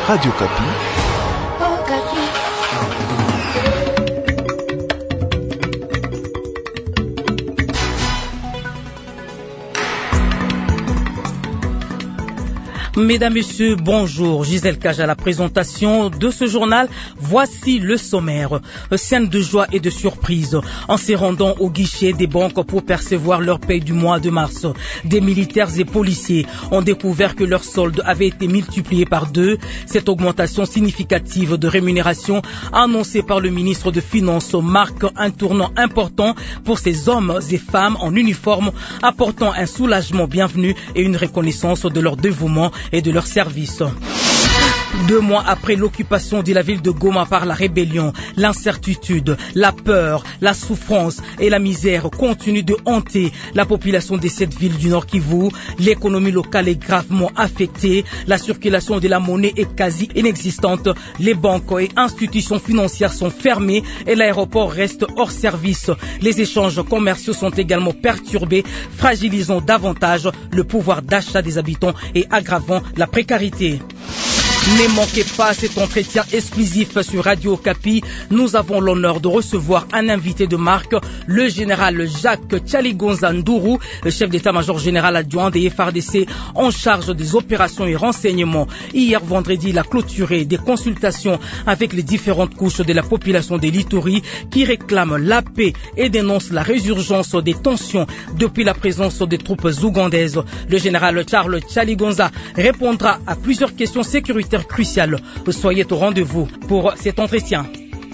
Radio Kapi. Oh, Kapi. Mesdames, Messieurs, bonjour. Gisèle Cage à la présentation de ce journal. Voici le sommaire. Scène de joie et de surprise. En se rendant au guichet des banques pour percevoir leur paye du mois de mars, des militaires et policiers ont découvert que leur solde avait été multiplié par 2. Cette augmentation significative de rémunération annoncée par le ministre des Finances marque un tournant important pour ces hommes et femmes en uniforme, apportant un soulagement bienvenu et une reconnaissance de leur dévouement et de leur service. 2 mois après l'occupation de la ville de Goma par la rébellion, l'incertitude, la peur, la souffrance et la misère continuent de hanter la population de cette ville du Nord Kivu. L'économie locale est gravement affectée, la circulation de la monnaie est quasi inexistante, les banques et institutions financières sont fermées et l'aéroport reste hors service. Les échanges commerciaux sont également perturbés, fragilisant davantage le pouvoir d'achat des habitants et aggravant la précarité. Ne manquez pas cet entretien exclusif sur Radio Kapi. Nous avons l'honneur de recevoir un invité de marque, le général Jacques Tchaligonza Ndourou, chef d'état-major général adjoint des FARDC en charge des opérations et renseignements. Hier vendredi, il a clôturé des consultations avec les différentes couches de la population des Lituri qui réclament la paix et dénoncent la résurgence des tensions depuis la présence des troupes ougandaises. Le général Charles Tchaligonza répondra à plusieurs questions sécuritaires crucial. Soyez au rendez-vous pour cet entretien.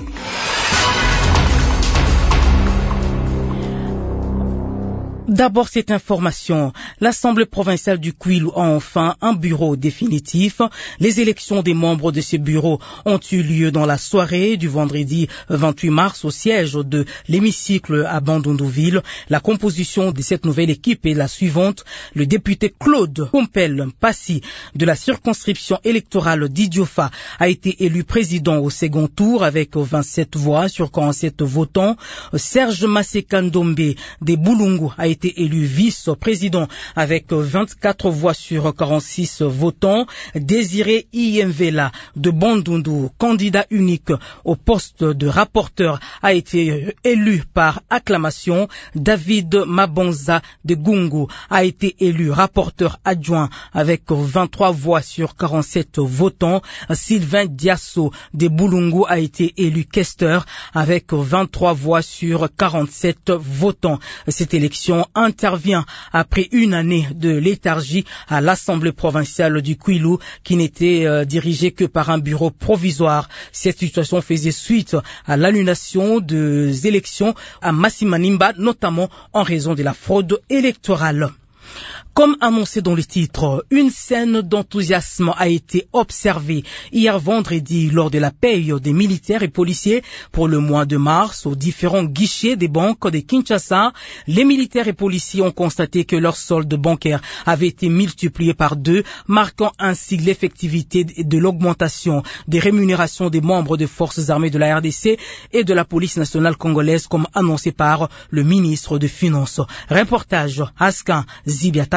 D'abord, cette information. L'Assemblée provinciale du Kwilu a enfin un bureau définitif. Les élections des membres de ce bureau ont eu lieu dans la soirée du vendredi 28 mars au siège de l'hémicycle à Bandundu-Ville. La composition de cette nouvelle équipe est la suivante. Le député Claude Pompel Passi de la circonscription électorale d'Idiofa a été élu président au second tour avec 27 voix sur 47 votants. Serge Masekandombe de Bulungu a été élu vice-président avec 24 voix sur 46 votants. Désiré Iyemvela de Bandundu, candidat unique au poste de rapporteur, a été élu par acclamation. David Mabonza de Gungu a été élu rapporteur adjoint avec 23 voix sur 47 votants. Sylvain Diasso de Bulungu a été élu questeur avec 23 voix sur 47 votants. Cette élection intervient après une année de léthargie à l'Assemblée provinciale du Kwilu qui n'était dirigée que par un bureau provisoire. Cette situation faisait suite à l'annulation des élections à Massimanimba, notamment en raison de la fraude électorale. Comme annoncé dans le titre, une scène d'enthousiasme a été observée hier vendredi lors de la paye des militaires et policiers pour le mois de mars aux différents guichets des banques de Kinshasa. Les militaires et policiers ont constaté que leur solde bancaire avait été multiplié par 2, marquant ainsi l'effectivité de l'augmentation des rémunérations des membres des forces armées de la RDC et de la police nationale congolaise comme annoncé par le ministre des Finances. Reportage Askan Zibiata.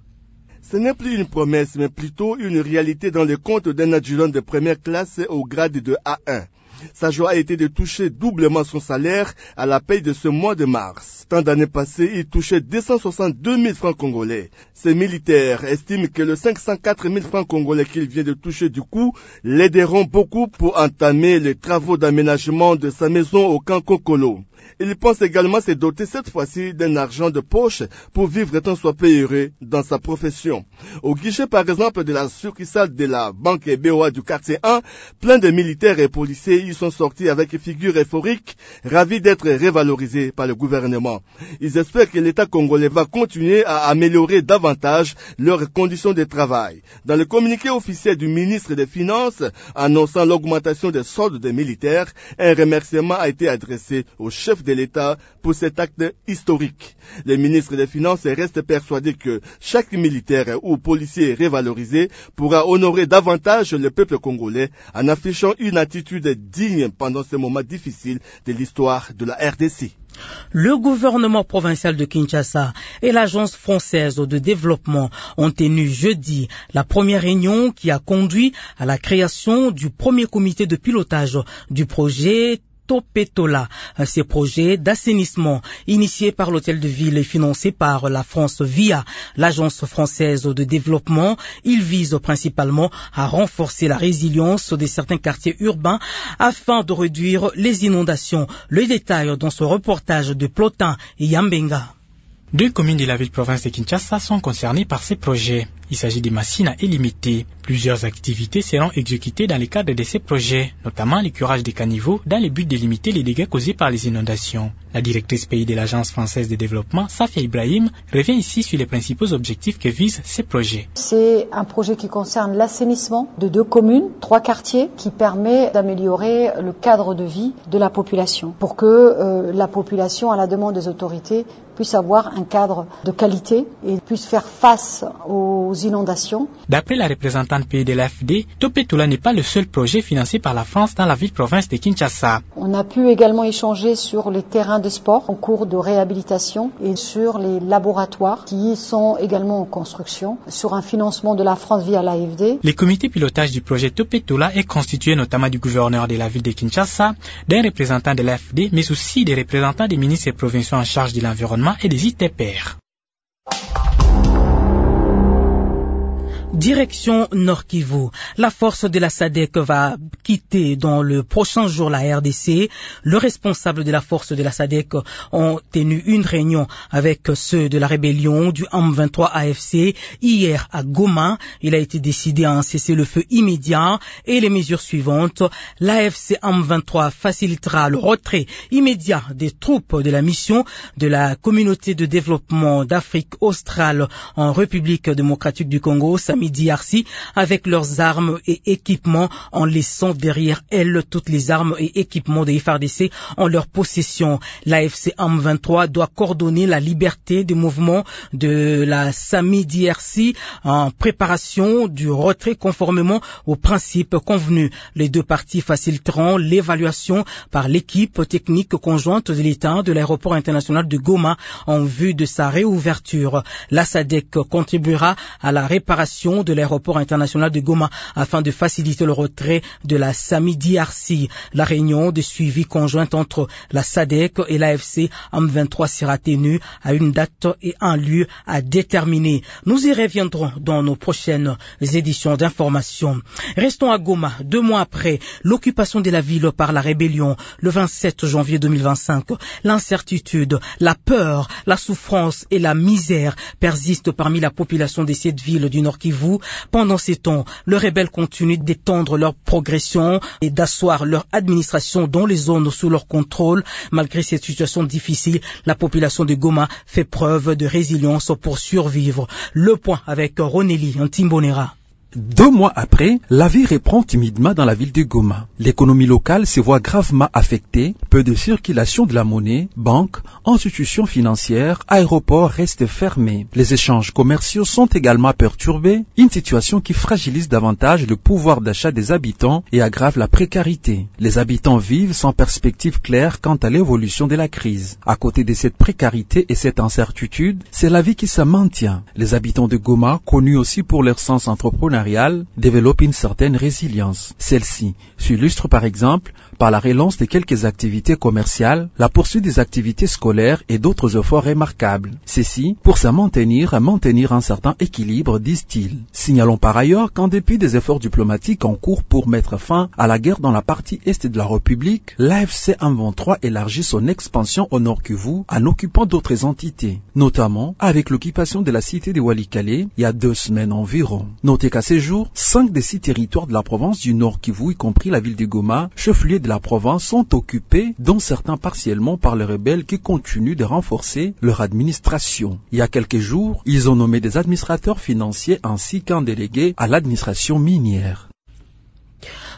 Ce n'est plus une promesse, mais plutôt une réalité dans le compte d'un adjudant de première classe au grade de A1. Sa joie a été de toucher doublement son salaire à la paye de ce mois de mars. Tant d'années passées, il touchait 262 000 francs congolais. Ces militaires estiment que le 504 000 francs congolais qu'il vient de toucher du coup l'aideront beaucoup pour entamer les travaux d'aménagement de sa maison au camp Kokolo. Il pense également se doter cette fois-ci d'un argent de poche pour vivre tant soit peu heureux dans sa profession. Au guichet par exemple de la succursale de la banque BOA du quartier 1, plein de militaires et policiers y sont sortis avec figure euphorique, ravis d'être révalorisés par le gouvernement. Ils espèrent que l'État congolais va continuer à améliorer davantage leurs conditions de travail. Dans le communiqué officiel du ministre des Finances annonçant l'augmentation des soldes des militaires, un remerciement a été adressé au chef chef de l'État pour cet acte historique. Le ministre des Finances reste persuadé que chaque militaire ou policier révalorisé pourra honorer davantage le peuple congolais en affichant une attitude digne pendant ce moment difficile de l'histoire de la RDC. Le gouvernement provincial de Kinshasa et l'Agence française de développement ont tenu jeudi la première réunion qui a conduit à la création du premier comité de pilotage du projet Topetola. Ces projets d'assainissement initiés par l'hôtel de ville et financés par la France via l'Agence française de développement, ils visent principalement à renforcer la résilience de certains quartiers urbains afin de réduire les inondations. Le détail dans ce reportage de Plotin et Yambenga. 2 communes de la ville-province de Kinshasa sont concernées par ces projets. Il s'agit de Massina et Limité. Plusieurs activités seront exécutées dans le cadre de ces projets, notamment le curage des caniveaux dans le but de limiter les dégâts causés par les inondations. La directrice pays de l'Agence française de développement, Safia Ibrahim, revient ici sur les principaux objectifs que visent ces projets. C'est un projet qui concerne l'assainissement de 2 communes, 3 quartiers, qui permet d'améliorer le cadre de vie de la population pour que la population, à la demande des autorités, puisse avoir un cadre de qualité et puisse faire face aux inondations. D'après la représentante pays de l'AFD, Topetola n'est pas le seul projet financé par la France dans la ville-province de Kinshasa. On a pu également échanger sur les terrains de sport en cours de réhabilitation et sur les laboratoires qui sont également en construction, sur un financement de la France via l'AFD. Le comité pilotage du projet Topetola est constitué notamment du gouverneur de la ville de Kinshasa, d'un représentant de l'AFD, mais aussi des représentants des ministres provinciaux en charge de l'environnement et des ITPR. Direction Nord-Kivu. La force de la SADC va quitter dans le prochain jour la RDC. Le responsable de la force de la SADC ont tenu une réunion avec ceux de la rébellion du M23 AFC hier à Goma. Il a été décidé à un cessez-le-feu immédiat et les mesures suivantes. L'AFC M23 facilitera le retrait immédiat des troupes de la mission de la communauté de développement d'Afrique australe en République démocratique du Congo, DRC, avec leurs armes et équipements, en laissant derrière elles toutes les armes et équipements des FARDC en leur possession. L'AFC M23 doit coordonner la liberté de mouvement de la SAMI-DRC en préparation du retrait conformément aux principes convenus. Les 2 parties faciliteront l'évaluation par l'équipe technique conjointe de l'État de l'aéroport international de Goma en vue de sa réouverture. La SADC contribuera à la réparation de l'aéroport international de Goma afin de faciliter le retrait de la SAMI-DRC. La réunion de suivi conjointe entre la SADC et l'AFC M23 sera tenue à une date et un lieu à déterminer. Nous y reviendrons dans nos prochaines éditions d'information. Restons à Goma. 2 mois après l'occupation de la ville par la rébellion, le 27 janvier 2025, l'incertitude, la peur, la souffrance et la misère persistent parmi la population de cette ville du Nord Kivu. Pendant ces temps, les rebelles continuent d'étendre leur progression et d'asseoir leur administration dans les zones sous leur contrôle. Malgré cette situation difficile, la population de Goma fait preuve de résilience pour survivre. Le point avec Roneli Ntimbonera. 2 mois après, la vie reprend timidement dans la ville de Goma. L'économie locale se voit gravement affectée. Peu de circulation de la monnaie, banques, institutions financières, aéroports restent fermés. Les échanges commerciaux sont également perturbés, une situation qui fragilise davantage le pouvoir d'achat des habitants et aggrave la précarité. Les habitants vivent sans perspective claire quant à l'évolution de la crise. À côté de cette précarité et cette incertitude, c'est la vie qui se maintient. Les habitants de Goma, connus aussi pour leur sens entrepreneurial, développe une certaine résilience. Celle-ci s'illustre par exemple par la relance de quelques activités commerciales, la poursuite des activités scolaires et d'autres efforts remarquables. Ceci pour se maintenir un certain équilibre, disent-ils. Signalons par ailleurs qu'en dépit des efforts diplomatiques en cours pour mettre fin à la guerre dans la partie est de la République, l'AFC M23 élargit son expansion au Nord Kivu en occupant d'autres entités, notamment avec l'occupation de la cité de Walikale il y a 2 semaines environ. Notez qu'à ces jours, 5 des 6 territoires de la province du Nord Kivu, y compris la ville de Goma, chef-lieu de la province, sont occupés, dont certains partiellement par les rebelles qui continuent de renforcer leur administration. Il y a quelques jours, ils ont nommé des administrateurs financiers ainsi qu'un délégué à l'administration minière.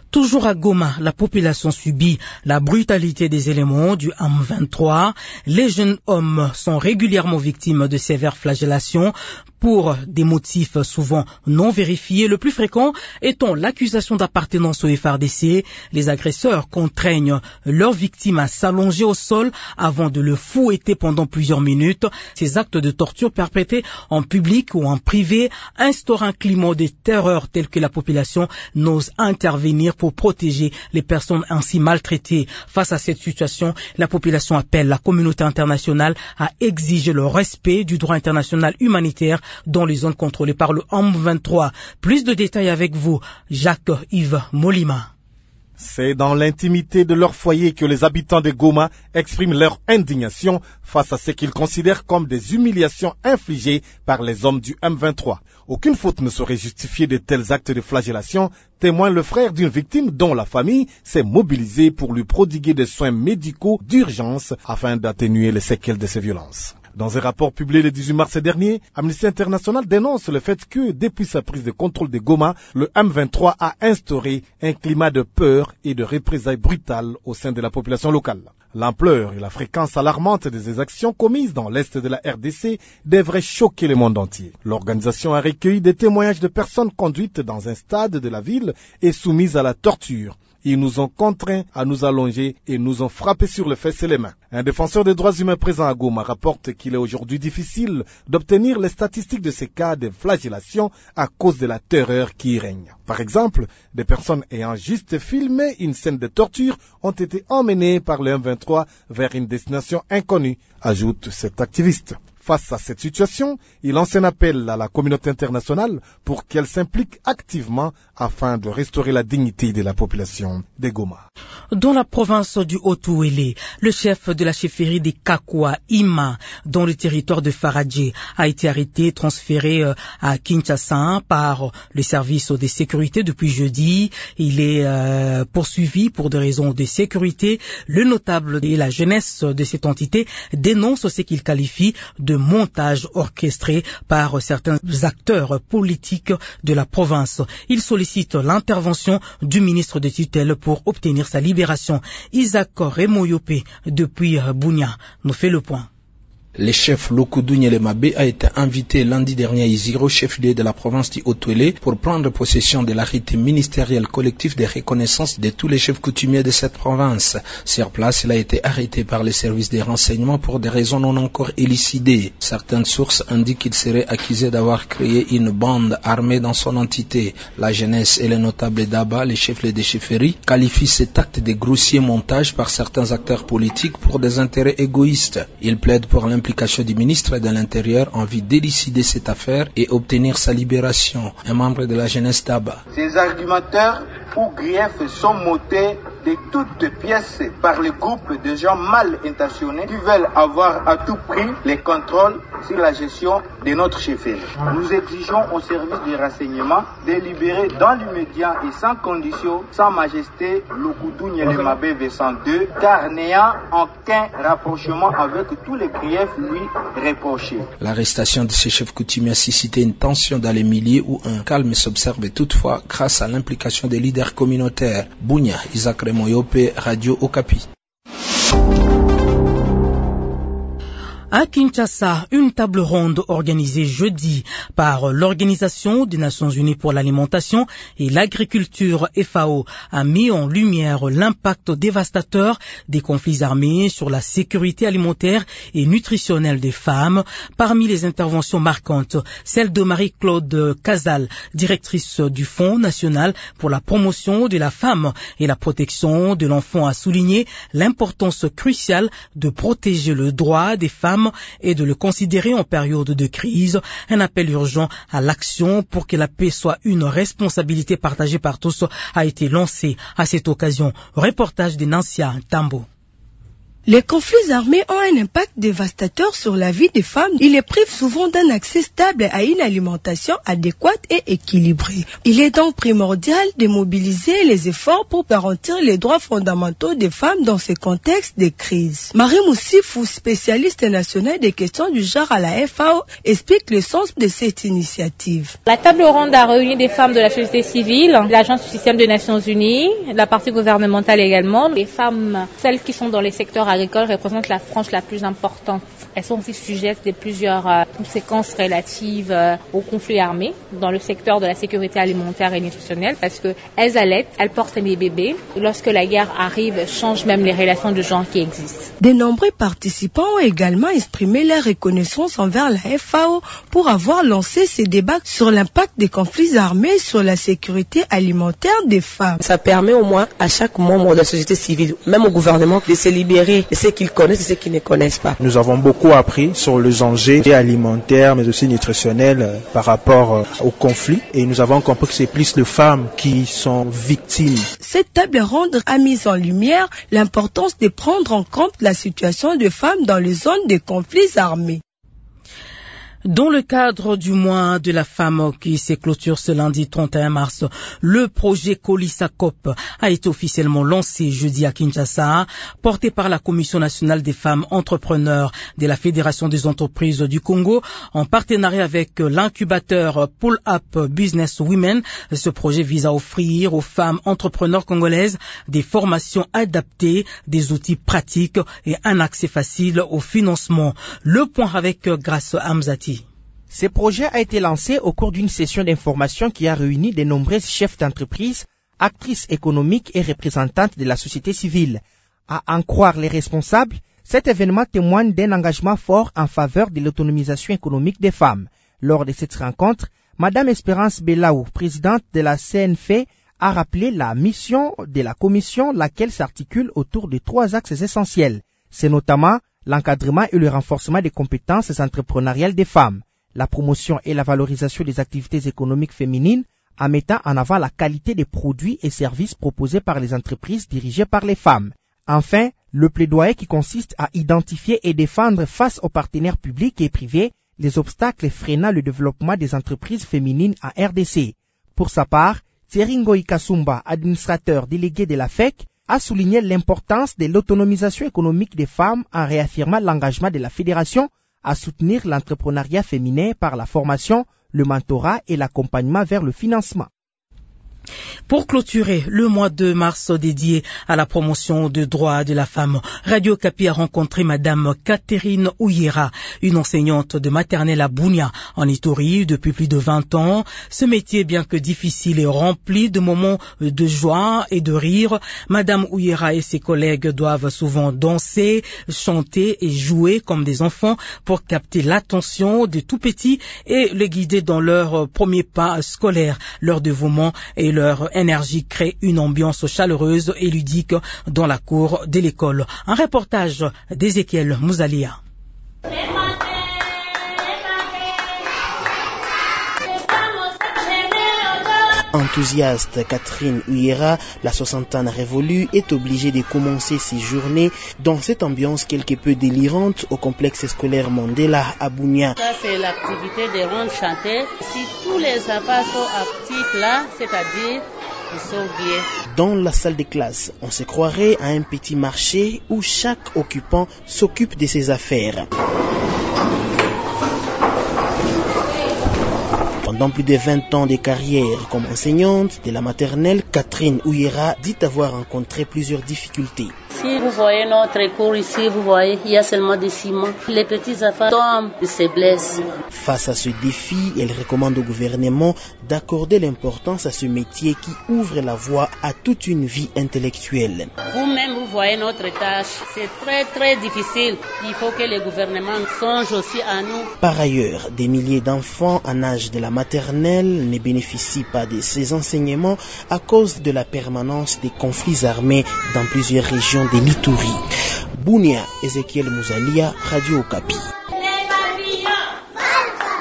Toujours à Goma, la population subit la brutalité des éléments du M23. Les jeunes hommes sont régulièrement victimes de sévères flagellations pour des motifs souvent non vérifiés. Le plus fréquent étant l'accusation d'appartenance au FARDC. Les agresseurs contraignent leurs victimes à s'allonger au sol avant de le fouetter pendant plusieurs minutes. Ces actes de torture perpétrés en public ou en privé instaurent un climat de terreur tel que la population n'ose intervenir pour protéger les personnes ainsi maltraitées. Face à cette situation, la population appelle la communauté internationale à exiger le respect du droit international humanitaire dans les zones contrôlées par le M23. Plus de détails avec vous, Jacques-Yves Molima. C'est dans l'intimité de leur foyer que les habitants de Goma expriment leur indignation face à ce qu'ils considèrent comme des humiliations infligées par les hommes du M23. Aucune faute ne saurait justifier de tels actes de flagellation, témoigne le frère d'une victime dont la famille s'est mobilisée pour lui prodiguer des soins médicaux d'urgence afin d'atténuer les séquelles de ces violences. Dans un rapport publié le 18 mars dernier, Amnesty International dénonce le fait que, depuis sa prise de contrôle de Goma, le M23 a instauré un climat de peur et de représailles brutales au sein de la population locale. L'ampleur et la fréquence alarmante des exactions commises dans l'est de la RDC devraient choquer le monde entier. L'organisation a recueilli des témoignages de personnes conduites dans un stade de la ville et soumises à la torture. Ils nous ont contraints à nous allonger et nous ont frappés sur les fesses et les mains. Un défenseur des droits humains présent à Goma rapporte qu'il est aujourd'hui difficile d'obtenir les statistiques de ces cas de flagellation à cause de la terreur qui y règne. Par exemple, des personnes ayant juste filmé une scène de torture ont été emmenées par le M23 vers une destination inconnue, ajoute cet activiste. Face à cette situation, il lance un appel à la communauté internationale pour qu'elle s'implique activement afin de restaurer la dignité de la population de Goma. Dans la province du Haut-Ouélé, le chef de la chefferie des Kakwa, Ima, dans le territoire de Faradje, a été arrêté et transféré à Kinshasa par le service de sécurité depuis jeudi. Il est poursuivi pour des raisons de sécurité. Le notable et la jeunesse de cette entité dénonce ce qu'il qualifie de montage orchestré par certains acteurs politiques de la province. Il sollicite l'intervention du ministre de tutelle pour obtenir sa libération. Isaac Remoyope depuis Bunia nous fait le point. Le chef Lokudunye Lemabe a été invité lundi dernier à Iziro, chef-lieu de la province du Haut-Ouélé, pour prendre possession de l'arrêté ministériel collectif de reconnaissance de tous les chefs coutumiers de cette province. Sur place, il a été arrêté par les services des renseignements pour des raisons non encore élucidées. Certaines sources indiquent qu'il serait accusé d'avoir créé une bande armée dans son entité. La jeunesse et les notables d'Aba, les chefs-lieux des chefferies, qualifient cet acte de grossier montage par certains acteurs politiques pour des intérêts égoïstes. Ils plaident pour l'implication du ministre de l'Intérieur en vue d'élucider cette affaire et obtenir sa libération. Un membre de la jeunesse d'Aba. Ces argumenteurs ou griefs sont motés de toutes pièces par les groupes de gens mal intentionnés qui veulent avoir à tout prix les contrôles sur la gestion de notre chefferie. Nous exigeons au service des renseignements de libérer dans l'immédiat et sans condition Sa Majesté Lokudunye Lemabe V102, car n'ayant aucun rapprochement avec tous les griefs lui reprochés. L'arrestation de ces chefs coutumiers a suscité une tension dans les milieux où un calme s'observe toutefois grâce à l'implication des leaders communautaires. Bunia, Isaac Remoyope, Radio Okapi. À Kinshasa, une table ronde organisée jeudi par l'Organisation des Nations Unies pour l'alimentation et l'agriculture FAO a mis en lumière l'impact dévastateur des conflits armés sur la sécurité alimentaire et nutritionnelle des femmes. Parmi les interventions marquantes, celle de Marie-Claude Casal, directrice du Fonds national pour la promotion de la femme et la protection de l'enfant, a souligné l'importance cruciale de protéger le droit des femmes et de le considérer en période de crise. Un appel urgent à l'action pour que la paix soit une responsabilité partagée par tous a été lancé à cette occasion. Reportage de Nancia Tambo. Les conflits armés ont un impact dévastateur sur la vie des femmes. Ils les privent souvent d'un accès stable à une alimentation adéquate et équilibrée. Il est donc primordial de mobiliser les efforts pour garantir les droits fondamentaux des femmes dans ce contexte de crise. Marie Moussifou, spécialiste nationale des questions du genre à la FAO, explique le sens de cette initiative. La table ronde a réuni des femmes de la société civile, l'Agence du système des Nations Unies, la partie gouvernementale également. Les femmes, celles qui sont dans les secteurs agricoles, représentent la frange la plus importante. Elles sont aussi sujettes de plusieurs conséquences relatives aux conflits armés dans le secteur de la sécurité alimentaire et nutritionnelle parce qu'elles allaitent, elles portent des bébés. Lorsque la guerre arrive, change même les relations de genre qui existent. De nombreux participants ont également exprimé leur reconnaissance envers la FAO pour avoir lancé ces débats sur l'impact des conflits armés sur la sécurité alimentaire des femmes. Ça permet au moins à chaque membre de la société civile, même au gouvernement, de se libérer de ce qu'ils connaissent et ce qu'ils ne connaissent pas. Nous avons beaucoup appris sur les enjeux alimentaires mais aussi nutritionnels par rapport au conflit et nous avons compris que c'est plus les femmes qui sont victimes. Cette table ronde a mis en lumière l'importance de prendre en compte la situation des femmes dans les zones de conflits armés. Dans le cadre du mois de la femme qui se clôture ce lundi 31 mars, le projet Colisacop a été officiellement lancé jeudi à Kinshasa, porté par la Commission nationale des femmes entrepreneurs de la Fédération des entreprises du Congo, en partenariat avec l'incubateur Pull Up Business Women. Ce projet vise à offrir aux femmes entrepreneurs congolaises des formations adaptées, des outils pratiques et un accès facile au financement. Le point avec Grace Hamzati. Ce projet a été lancé au cours d'une session d'information qui a réuni de nombreux chefs d'entreprise, actrices économiques et représentantes de la société civile. À en croire les responsables, cet événement témoigne d'un engagement fort en faveur de l'autonomisation économique des femmes. Lors de cette rencontre, Madame Espérance Belaou, présidente de la CNF, a rappelé la mission de la commission, laquelle s'articule autour de 3 axes essentiels. C'est notamment l'encadrement et le renforcement des compétences entrepreneuriales des femmes, la promotion et la valorisation des activités économiques féminines en mettant en avant la qualité des produits et services proposés par les entreprises dirigées par les femmes. Enfin, le plaidoyer qui consiste à identifier et défendre face aux partenaires publics et privés les obstacles freinant le développement des entreprises féminines en RDC. Pour sa part, Thierry Ngoï Kasumba, administrateur délégué de la FEC, a souligné l'importance de l'autonomisation économique des femmes en réaffirmant l'engagement de la Fédération à soutenir l'entrepreneuriat féminin par la formation, le mentorat et l'accompagnement vers le financement. Pour clôturer le mois de mars dédié à la promotion des droits de la femme, Radio Okapi a rencontré Madame Catherine Ouyera, une enseignante de maternelle à Bunia, en Ituri, depuis plus de 20 ans. Ce métier, bien que difficile, est rempli de moments de joie et de rire. Madame Ouyera et ses collègues doivent souvent danser, chanter et jouer comme des enfants pour capter l'attention des tout petits et les guider dans leur premier pas scolaire. Leur dévouement et leur énergie crée une ambiance chaleureuse et ludique dans la cour de l'école. Un reportage d'Ézéchiel Mouzalia. Enthousiaste, Catherine Ouyera, la soixantaine révolue, est obligée de commencer ses journées dans cette ambiance quelque peu délirante au complexe scolaire Mandela à Bunia. Ça, c'est l'activité des rondes chantées. Si tous les enfants sont actifs là, c'est-à-dire ils sont bien. Dans la salle de classe, on se croirait à un petit marché où chaque occupant s'occupe de ses affaires. Pendant plus de 20 ans de carrière comme enseignante de la maternelle, Catherine Ouyera dit avoir rencontré plusieurs difficultés. Si vous voyez notre cours ici, vous voyez, il y a seulement des ciments. Les petits enfants tombent, ils se blessent. Face à ce défi, elle recommande au gouvernement d'accorder l'importance à ce métier qui ouvre la voie à toute une vie intellectuelle. Vous-même, vous voyez notre tâche. C'est très très difficile. Il faut que le gouvernement songe aussi à nous. Par ailleurs, des milliers d'enfants en âge de la maternelle ne bénéficient pas de ces enseignements à cause de la permanence des conflits armés dans plusieurs régions de l'Ituri. Bunia, Ézéchiel Mouzalia, Radio Okapi.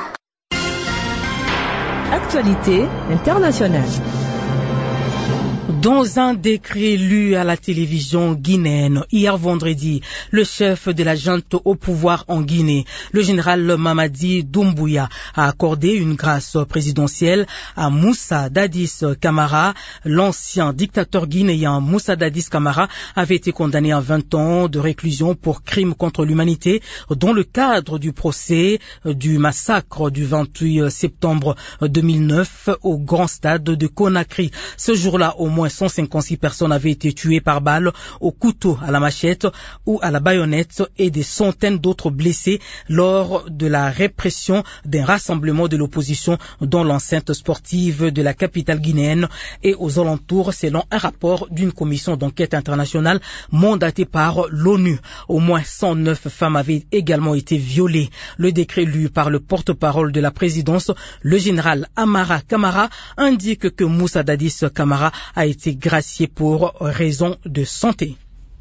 Actualité internationale. Dans un décret lu à la télévision guinéenne hier vendredi, le chef de la junte au pouvoir en Guinée, le général Mamadi Doumbouya, a accordé une grâce présidentielle à Moussa Dadis Camara. L'ancien dictateur guinéen Moussa Dadis Camara avait été condamné à 20 ans de réclusion pour crimes contre l'humanité dans le cadre du procès du massacre du 28 septembre 2009 au grand stade de Conakry. Ce jour-là, au moins 156 personnes avaient été tuées par balle, au couteau, à la machette ou à la baïonnette et des centaines d'autres blessés lors de la répression d'un rassemblement de l'opposition dans l'enceinte sportive de la capitale guinéenne et aux alentours, selon un rapport d'une commission d'enquête internationale mandatée par l'ONU. Au moins 109 femmes avaient également été violées. Le décret lu par le porte-parole de la présidence, le général Amara Camara, indique que Moussa Dadis Camara a été gracié pour raison de santé.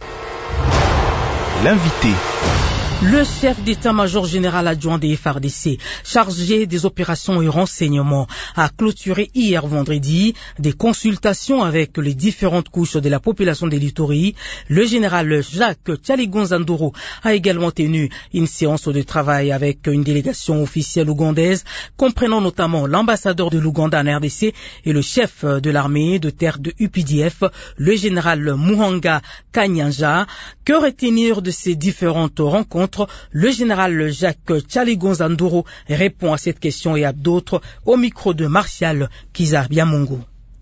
L'invité. Le chef d'état-major général adjoint des FARDC, chargé des opérations et renseignements, a clôturé hier vendredi des consultations avec les différentes couches de la population de l'Ituri. Le général Jacques Tchaligonzandoro a également tenu une séance de travail avec une délégation officielle ougandaise, comprenant notamment l'ambassadeur de l'Ouganda en RDC et le chef de l'armée de terre de UPDF, le général Muhanga Kanyanja. Que retenir de ces différentes rencontres? Le général Jacques Tchaligonzandoro répond à cette question et à d'autres au micro de Martial Kizarbiamungu.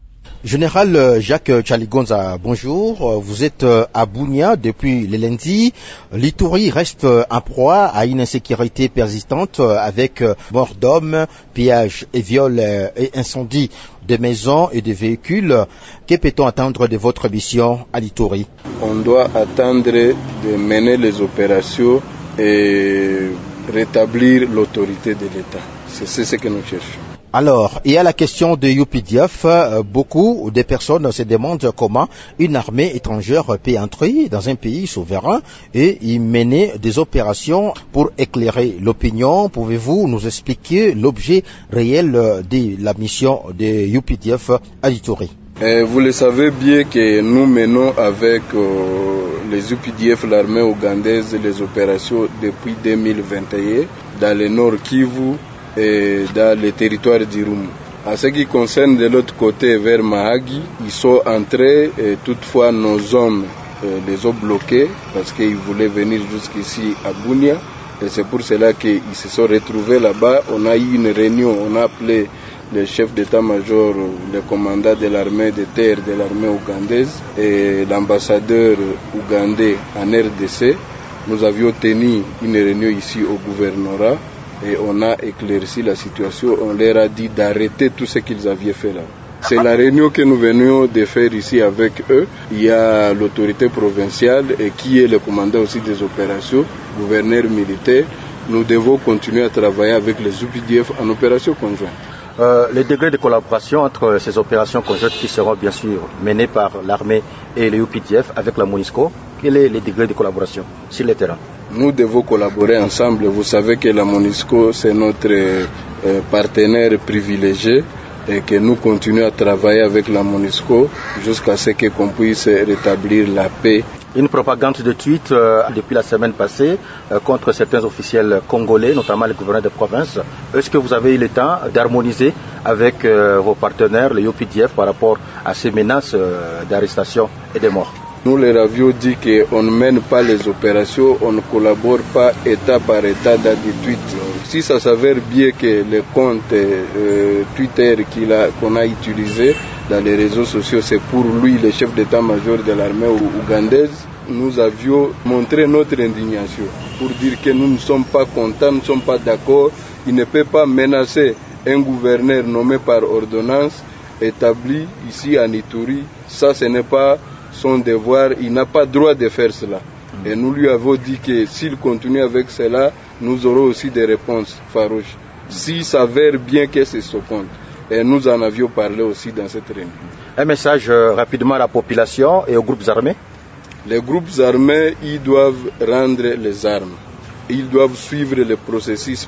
Général Jacques Tchaligonza, bonjour. Vous êtes à Bunia depuis le lundi. L'Ituri reste en proie à une insécurité persistante avec mort d'hommes, pillages et viols et incendies de maisons et de véhicules. Que peut-on attendre de votre mission à l'Ituri? On doit attendre de mener les opérations et rétablir l'autorité de l'État. C'est ce que nous cherchons. Alors, il y a la question de UPDF. Beaucoup de personnes se demandent comment une armée étrangère peut entrer dans un pays souverain et y mener des opérations pour éclairer l'opinion. Pouvez-vous nous expliquer l'objet réel de la mission de UPDF à l'Ituri? Vous le savez bien que nous menons avec les UPDF, l'armée ougandaise, les opérations depuis 2021 dans le nord Kivu et dans le territoire d'Irumu. En ce qui concerne de l'autre côté vers Mahagi, ils sont entrés et toutefois nos hommes les ont bloqués parce qu'ils voulaient venir jusqu'ici à Bunia et c'est pour cela qu'ils se sont retrouvés là-bas. On a eu une réunion, on a appelé le chef d'état-major, le commandant de l'armée de terre de l'armée ougandaise et l'ambassadeur ougandais en RDC. Nous avions tenu une réunion ici au gouvernorat et on a éclairci la situation, on leur a dit d'arrêter tout ce qu'ils avaient fait là. C'est la réunion que nous venions de faire ici avec eux. Il y a l'autorité provinciale et qui est le commandant aussi des opérations, gouverneur militaire. Nous devons continuer à travailler avec les UPDF en opération conjointe. Les degrés de collaboration entre ces opérations conjointes qui seront bien sûr menées par l'armée et les UPDF avec la MONUSCO, quel est le degré de collaboration sur le terrain? Nous devons collaborer ensemble. Vous savez que la MONUSCO c'est notre partenaire privilégié et que nous continuons à travailler avec la MONUSCO jusqu'à ce qu'on puisse rétablir la paix. Une propagande de tweets depuis la semaine passée contre certains officiels congolais, notamment les gouverneurs de province. Est-ce que vous avez eu le temps d'harmoniser avec vos partenaires, les UPDF, par rapport à ces menaces d'arrestation et de mort? Nous leur avions dit qu'on ne mène pas les opérations, on ne collabore pas État par État dans des tweets. Si ça s'avère bien que les comptes Twitter qu'on a utilisés dans les réseaux sociaux, c'est pour lui, le chef d'état-major de l'armée ougandaise, nous avions montré notre indignation pour dire que nous ne sommes pas contents, nous ne sommes pas d'accord. Il ne peut pas menacer un gouverneur nommé par ordonnance établi ici à Ituri. Ça, ce n'est pas son devoir, il n'a pas droit de faire cela. Et nous lui avons dit que s'il continue avec cela, nous aurons aussi des réponses farouches. S'il s'avère bien que c'est ce compte. Et nous en avions parlé aussi dans cette réunion. Un message rapidement à la population et aux groupes armés? Les groupes armés, ils doivent rendre les armes. Ils doivent suivre le processus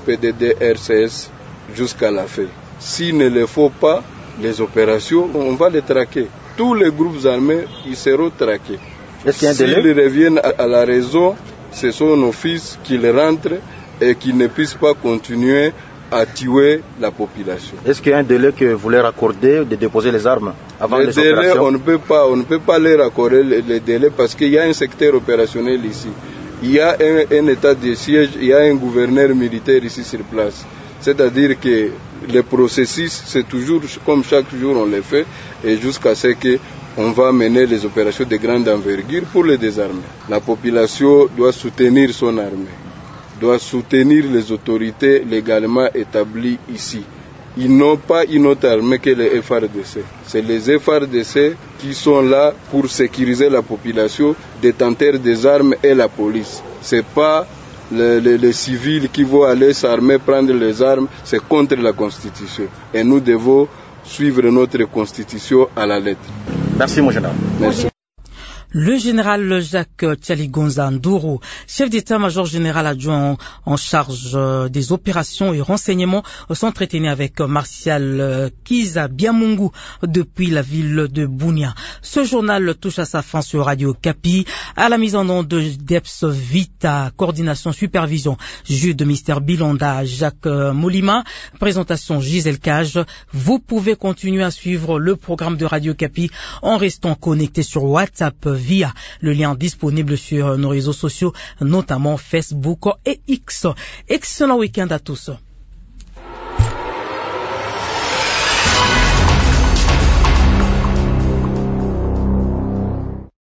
PDD-RCS jusqu'à la fin. S'il ne le faut pas, les opérations, on va les traquer. tous les groupes armés, ils seront traqués. S'ils reviennent à la raison, ce sont nos fils qu'ils rentrent et qu'ils ne puissent pas continuer à tuer la population. Est-ce qu'il y a un délai que vous leur accordez de déposer les armes avant les opérations? On ne peut pas leur accorder les délais parce qu'il y a un secteur opérationnel ici. Il y a un état de siège, il y a un gouverneur militaire ici sur place. C'est-à-dire que le processus, c'est toujours comme chaque jour on le fait, et jusqu'à ce qu'on va mener les opérations de grande envergure pour les désarmer. La population doit soutenir son armée, doit soutenir les autorités légalement établies ici. Ils n'ont pas une autre armée que les FARDC. C'est les FARDC qui sont là pour sécuriser la population, détenteurs des armes et la police. C'est pas les civils qui vont aller s'armer, prendre les armes, c'est contre la Constitution. Et nous devons suivre notre Constitution à la lettre. Merci mon général. Merci. Le général Jacques Tchaligonza Ndouro, chef d'état-major général adjoint en charge des opérations et renseignements, s'entretenait avec Martial Kiza Biamungu depuis la ville de Bunia. Ce journal touche à sa fin sur Radio Kapi, à la mise en onde de Deps Vita, coordination supervision, Jude Mister Bilonda, Jacques Moulima, présentation Gisèle Cage. Vous pouvez continuer à suivre le programme de Radio Kapi en restant connecté sur WhatsApp via le lien disponible sur nos réseaux sociaux, notamment Facebook et X. Excellent week-end à tous.